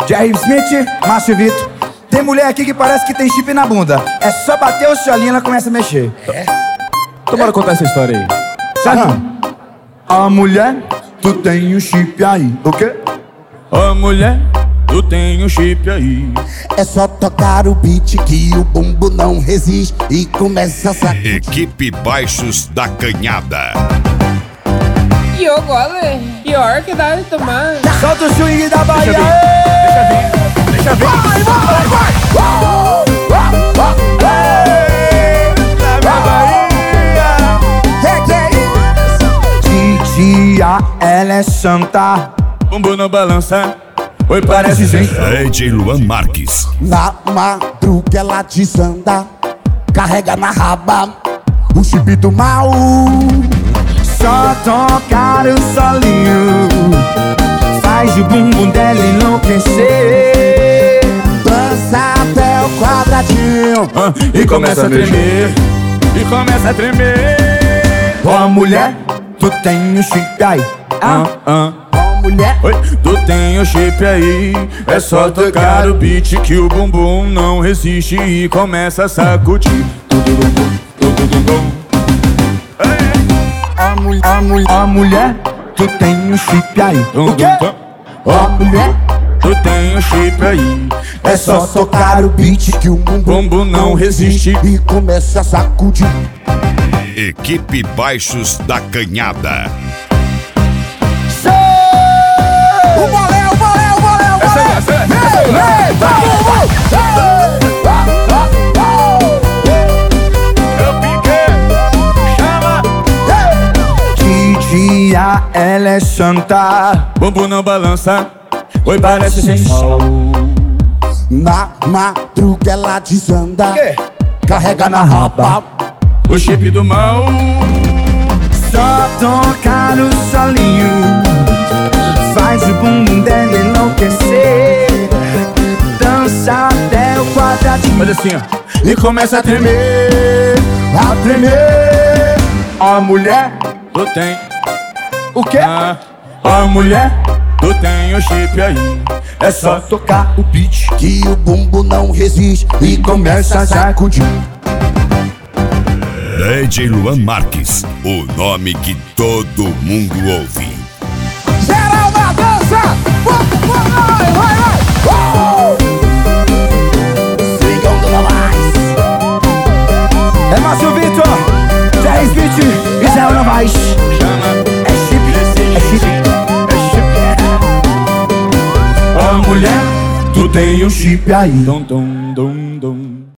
Jerry Smith, Márcio Vitor. Tem mulher aqui que parece que tem chip na bunda. É só bater o cholinho e ela começa a mexer. Então bora contar essa história aí. Certo? A mulher, tu tem um chip aí. O quê? Ô mulher, tu tem um chip aí. É só tocar o beat que o bumbo não resiste e começa a sacudir. Equipe Baixos da Canhada. E eu gosto, pior que dá de tomar. Solta o swing da Bahia. Deixa vir. Vai, vai, vai. Que é isso? Titia, ela é santa. Bumbum não balança. Oi, parece gente. DJ Luan Marques. Na madruga ela desanda, carrega na raba o chip do mal. Só tocar o solinho faz o bumbum dela enlouquecer. Dança até o quadradinho E começa a tremer. E começa a tremer. Ó mulher, tu tem um chip aí. Ó mulher, Oi, tu tem o chip aí. É só tocar o beat que o bumbum não resiste e começa a sacudir. Ó mulher, tu tem um chip aí. O quê? ó mulher, Tu tem o chip aí. é só tocar o beat que o Bumbum não resiste e começa a sacudir. Equipe Baixos da Canhada. O bolé, o bolé, o bolé, o bolé. Eu piquei. Chama. Titia, ela é santa. Bumbum não balança. Oi, parece sensual. Na madruga ela desanda, quê? carrega na raba O chip do mal. Só tocar o solinho faz o bumbum dela enlouquecer. Dança até o quadradinho. Olha assim, ó. E começa a tremer. A tremer. Ó mulher, Tu tem. o quê? Ó mulher, tu tem o chip aí. É só Tocar o beat que o bumbo não resiste e começa a sacudir. DJ Luan Marques. O nome que todo mundo ouve. Geral na dança! Vai, vai, vai! Swingão do Novais. é Márcio Vitor, Jerry Smith e Zé Novais. chama. É chip, é chip. Ó mulher, Tu tem um chip aí. dum dum dum dum.